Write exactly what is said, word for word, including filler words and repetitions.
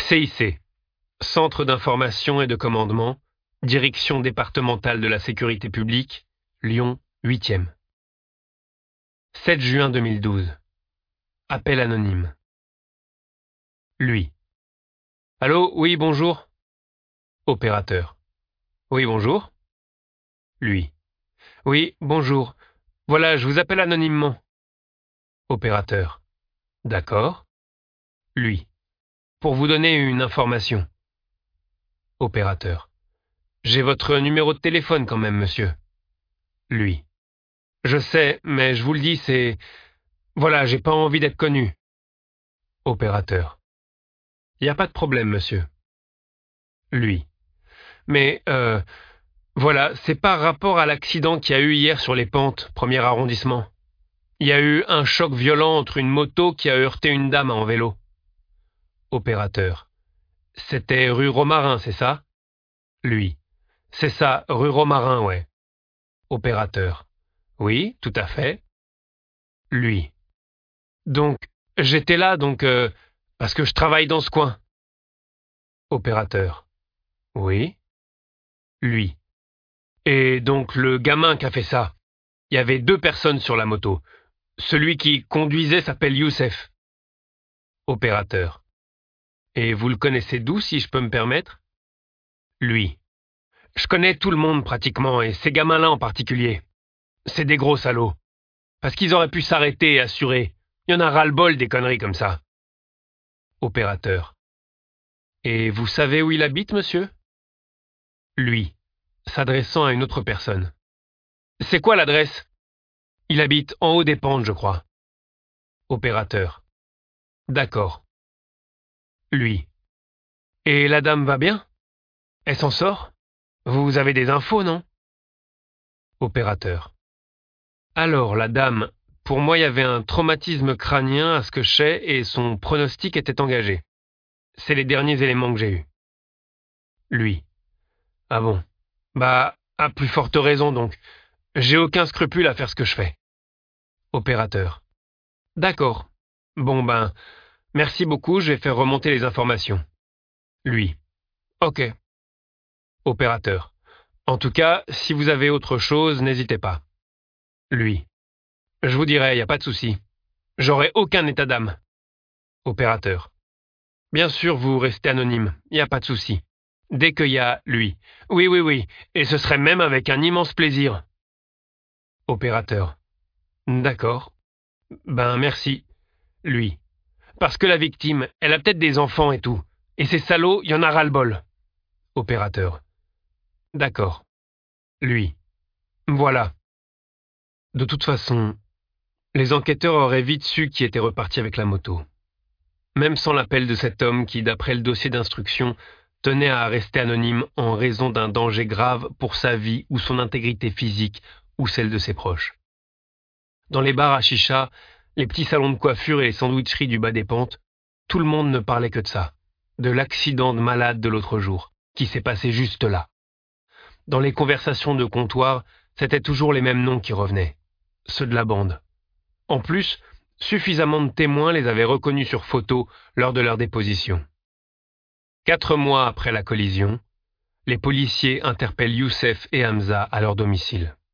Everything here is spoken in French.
C I C, Centre d'information et de commandement, Direction départementale de la sécurité publique, Lyon, huitième. sept juin deux mille douze. Appel anonyme. Lui. Allô, oui, bonjour. Opérateur. Oui, bonjour. Lui. Oui, bonjour. Voilà, je vous appelle anonymement. Opérateur. D'accord. Lui. Pour vous donner une information. Opérateur. J'ai votre numéro de téléphone quand même, monsieur. Lui. Je sais, mais je vous le dis, c'est... Voilà, j'ai pas envie d'être connu. Opérateur. Y a pas de problème, monsieur. Lui. Mais, euh... Voilà, c'est par rapport à l'accident qu'il y a eu hier sur les pentes, premier arrondissement. Il y a eu un choc violent entre une moto qui a heurté une dame en vélo. Opérateur. C'était rue Romarin, c'est ça? Lui. C'est ça, rue Romarin, ouais. Opérateur. Oui, tout à fait. Lui. Donc, j'étais là, donc, euh, parce que je travaille dans ce coin. Opérateur. Oui. Lui. Et donc, le gamin qui a fait ça, il y avait deux personnes sur la moto. Celui qui conduisait s'appelle Youssef. Opérateur. Et vous le connaissez d'où, si je peux me permettre? Lui. Je connais tout le monde pratiquement, et ces gamins-là en particulier. C'est des gros salauds. Parce qu'ils auraient pu s'arrêter et assurer. Il y en a ras-le-bol des conneries comme ça. Opérateur. Et vous savez où il habite, monsieur? Lui, s'adressant à une autre personne. C'est quoi l'adresse? Il habite en haut des pentes, je crois. Opérateur. D'accord. Lui. Et la dame va bien? Elle s'en sort? Vous avez des infos, non? Opérateur. Alors, la dame, pour moi, il y avait un traumatisme crânien à ce que je sais et son pronostic était engagé. C'est les derniers éléments que j'ai eus. Lui. Ah bon? Bah, à plus forte raison donc. J'ai aucun scrupule à faire ce que je fais. Opérateur. D'accord. Bon ben, merci beaucoup, je vais faire remonter les informations. Lui. Ok. Opérateur. En tout cas, si vous avez autre chose, n'hésitez pas. Lui. Je vous dirai, y a pas de souci. J'aurai aucun état d'âme. Opérateur. Bien sûr, vous restez anonyme, y a pas de souci. Dès qu'il y a lui. Oui, oui, oui, et ce serait même avec un immense plaisir. Opérateur. D'accord. Ben merci. Lui. Parce que la victime, elle a peut-être des enfants et tout. Et ces salauds, y en a ras-le-bol. Opérateur. D'accord. Lui. Voilà. De toute façon, les enquêteurs auraient vite su qui était reparti avec la moto. Même sans l'appel de cet homme qui, d'après le dossier d'instruction, tenait à rester anonyme en raison d'un danger grave pour sa vie ou son intégrité physique ou celle de ses proches. Dans les bars à chicha, les petits salons de coiffure et les sandwicheries du bas des pentes, tout le monde ne parlait que de ça, de l'accident de malade de l'autre jour, qui s'est passé juste là. Dans les conversations de comptoir, c'étaient toujours les mêmes noms qui revenaient, ceux de la bande. En plus, suffisamment de témoins les avaient reconnus sur photo lors de leur déposition. Quatre mois après la collision, les policiers interpellent Youssef et Hamza à leur domicile.